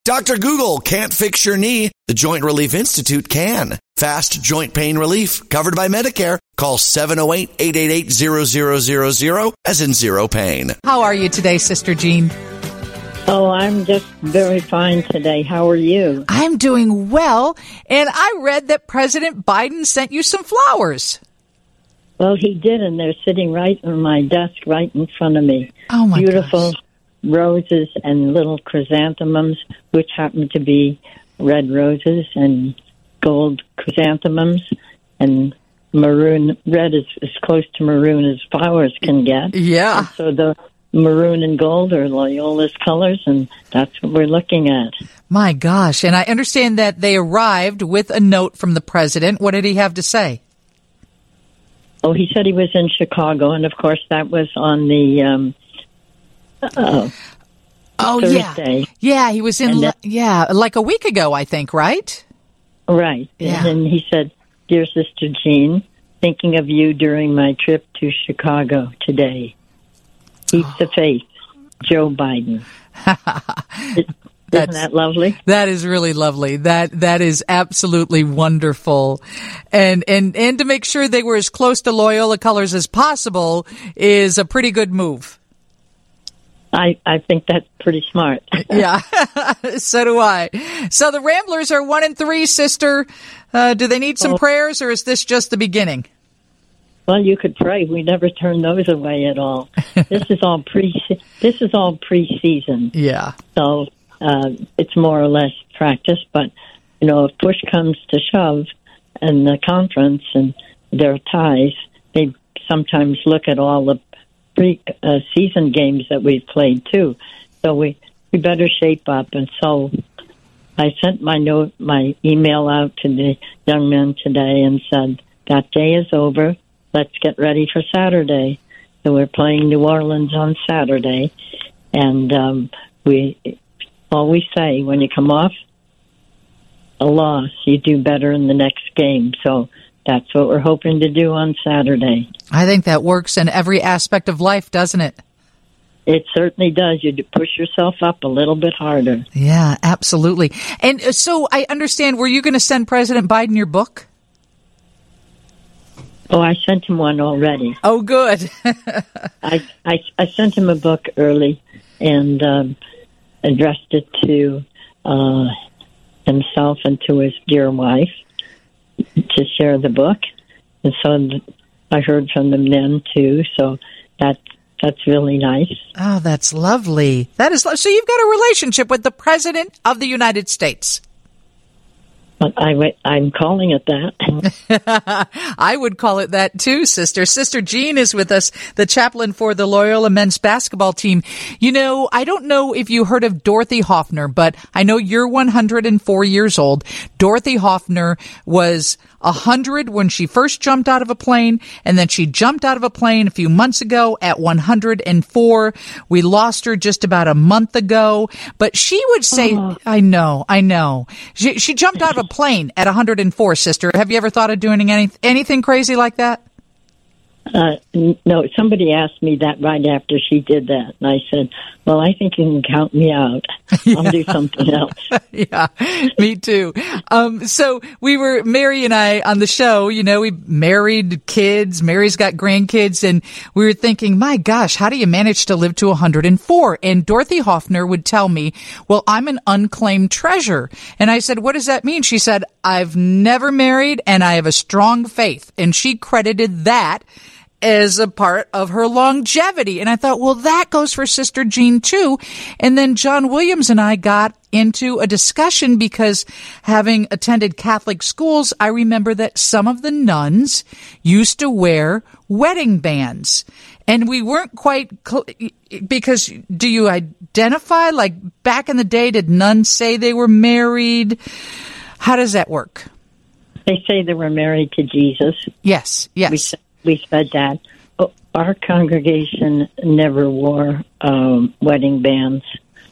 Dr. Google can't fix your knee. The Joint Relief Institute can. Fast joint pain relief, covered by Medicare. Call 708-888-0000, as in zero pain. How are you today, Sister Jean? Oh, I'm just very fine today. How are you? I'm doing well, and I read that President Biden sent you some flowers. Well, he did, and they're sitting right on my desk, right in front of me. Oh, my Beautiful gosh. Roses and little chrysanthemums, which happen to be red roses and gold chrysanthemums, and maroon. Red is as close to maroon as flowers can get. Yeah. And so the maroon and gold are Loyola's colors, and that's what we're looking at. My gosh. And I understand that they arrived with a note from the president. What did he have to say? Oh, he said he was in Chicago, and of course that was on the Thursday. Yeah, he was in, like a week ago, I think, right? Right. Yeah. And he said, "Dear Sister Jean, thinking of you during my trip to Chicago today. Keep the faith, Joe Biden." Isn't that lovely? That is really lovely. That is absolutely wonderful. And to make sure they were as close to Loyola colors as possible is a pretty good move. I think that's pretty smart. Yeah, so do I. So the Ramblers are 1-3, Sister. Do they need some prayers, or is this just the beginning? Well, you could pray. We never turn those away at all. This is all pre-season. Yeah. So it's more or less practice. But if push comes to shove, and the conference and their ties, they sometimes look at all the pre-season games that we've played too. So we better shape up. And so I sent my email out to the young men today and said, that day is over. Let's get ready for Saturday. So we're playing New Orleans on Saturday. And we always say, when you come off a loss, you do better in the next game. So that's what we're hoping to do on Saturday. I think that works in every aspect of life, doesn't it? It certainly does. You push yourself up a little bit harder. Yeah, absolutely. And so I understand, were you going to send President Biden your book? Oh, I sent him one already. Oh, good. I sent him a book early and addressed it to himself and to his dear wife to share the book. And so I heard from them then, too. So that's really nice. Oh, that's lovely. So you've got a relationship with the President of the United States. But I'm calling it that. I would call it that too, Sister. Sister Jean is with us, the chaplain for the Loyola men's basketball team. I don't know if you heard of Dorothy Hoffner, but I know you're 104 years old. Dorothy Hoffner was 100 when she first jumped out of a plane, and then she jumped out of a plane a few months ago at 104. We lost her just about a month ago, but she would say, I know. She jumped out of a plane at 104, Sister. Have you ever thought of doing anything crazy like that? No, somebody asked me that right after she did that, and I said, well, I think you can count me out. I'll do something else. Yeah, me too. So Mary and I on the show, we married kids. Mary's got grandkids, and we were thinking, my gosh, how do you manage to live to 104? And Dorothy Hoffner would tell me, well, I'm an unclaimed treasure. And I said, what does that mean? She said, I've never married, and I have a strong faith. And she credited that as a part of her longevity. And I thought, well, that goes for Sister Jean too. And then John Williams and I got into a discussion because, having attended Catholic schools, I remember that some of the nuns used to wear wedding bands. And we weren't quite because do you identify, like back in the day, did nuns say they were married? How does that work? They say they were married to Jesus. Yes. We said that. Our congregation never wore wedding bands.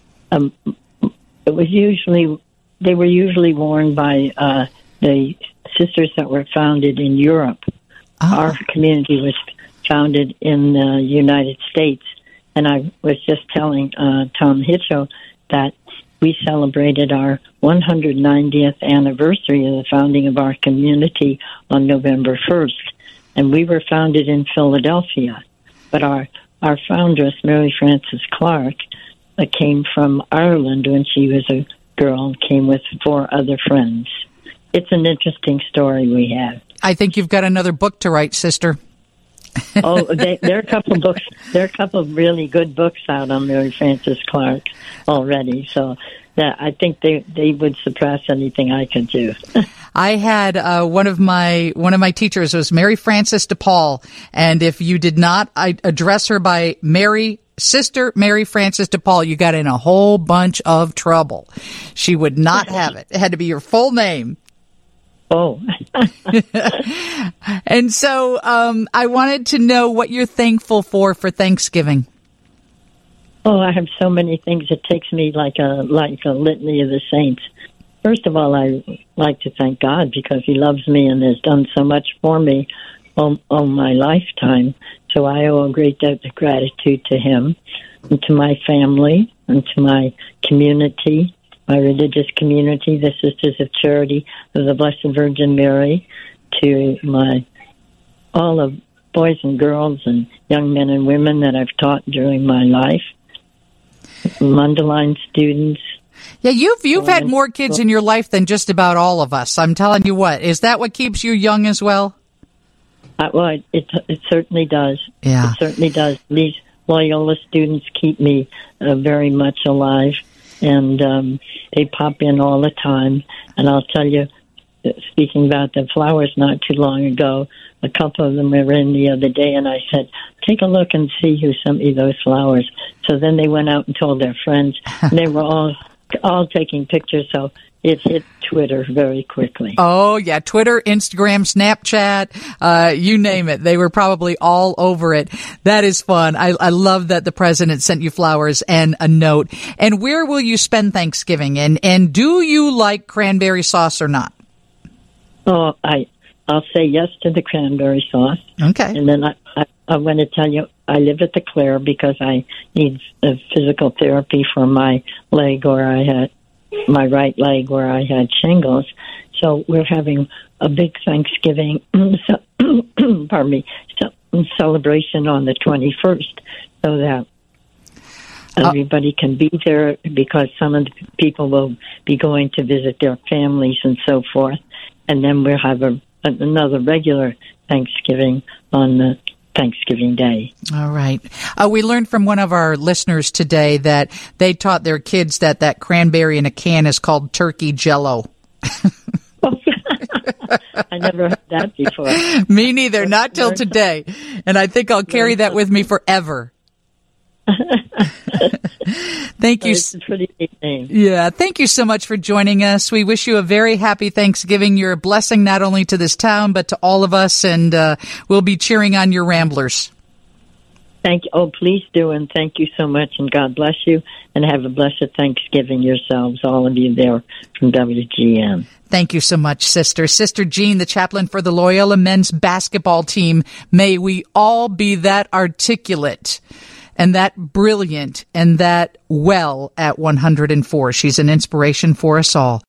They were usually worn by the sisters that were founded in Europe. Our community was founded in the United States, and I was just telling Tom Hitchell that we celebrated our 190th anniversary of the founding of our community on November 1st. And we were founded in Philadelphia. But our foundress, Mary Frances Clark, came from Ireland when she was a girl and came with 4 other friends. It's an interesting story we have. I think you've got another book to write, sister. Oh, there are a couple of books. There are a couple of really good books out on Mary Frances Clark already. So I think they would surpass anything I could do. I had one of my teachers was Mary Frances DePaul, and if you did not address her by Sister Mary Frances DePaul, you got in a whole bunch of trouble. She would not have it. It had to be your full name. Oh. And so I wanted to know what you're thankful for Thanksgiving. Oh, I have so many things. It takes me like a litany of the saints. First of all, I like to thank God because He loves me and has done so much for me all my lifetime. So I owe a great debt of gratitude to Him and to my family and to my community, my religious community, the Sisters of Charity of the Blessed Virgin Mary, to all the boys and girls and young men and women that I've taught during my life, Mundelein students. Yeah, you've had more kids in your life than just about all of us. I'm telling you what. Is that what keeps you young as well? Well, it certainly does. Yeah. It certainly does. These Loyola students keep me very much alive, and they pop in all the time. And I'll tell you, speaking about the flowers not too long ago, a couple of them were in the other day, and I said, take a look and see who sent me those flowers. So then they went out and told their friends, and they were all taking pictures, so it hit Twitter very quickly. Oh, yeah, Twitter, Instagram, Snapchat, you name it. They were probably all over it. That is fun. I love that the president sent you flowers and a note. And where will you spend Thanksgiving? And do you like cranberry sauce or not? Oh, I'll say yes to the cranberry sauce. Okay. And then I want to tell you, I live at the Clare because I need physical therapy for my leg my right leg where I had shingles. So we're having a big Thanksgiving, celebration on the 21st so that everybody can be there because some of the people will be going to visit their families and so forth. And then we'll have another regular Thanksgiving on the Thanksgiving Day. All right. We learned from one of our listeners today that they taught their kids that cranberry in a can is called turkey jello. I never heard that before. Me neither, not till today. And I think I'll carry that with me forever. Thank you. It's a pretty neat name. Yeah, thank you so much for joining us. We wish you a very happy Thanksgiving. You're a blessing not only to this town, but to all of us, and we'll be cheering on your Ramblers. Thank you. Oh, please do, and thank you so much, and God bless you, and have a blessed Thanksgiving yourselves, all of you there from WGN. Thank you so much, Sister. Sister Jean, the chaplain for the Loyola men's basketball team. May we all be that articulate and that brilliant and that well at 104. She's an inspiration for us all.